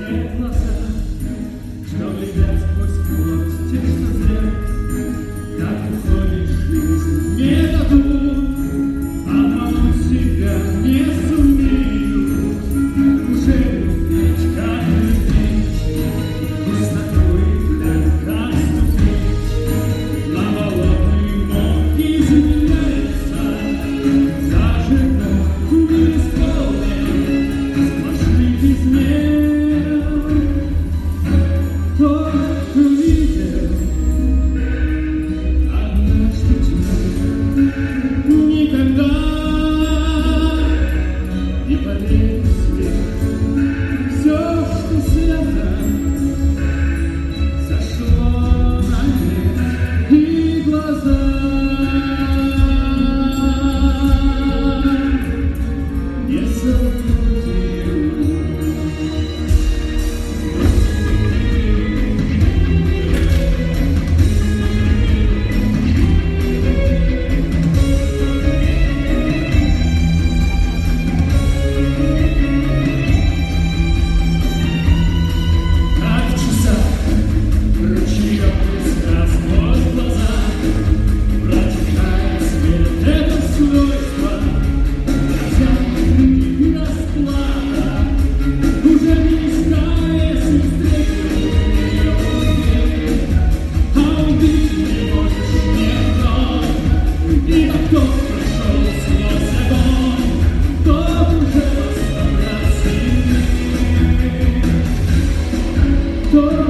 светлые глаза, что глядят сквозь плоть, те, что зря. Так уходишь из методу, обмануть себя не сумеют. Уже любить каждый день, пустоту и для ступить. На болотный мох изменяется, зажигок не исполнен, сплошных измен. Кто видел однажды тьму, никогда не поверит в свет. Все, что свято, сошло на нет, и глаза не забудем. Кто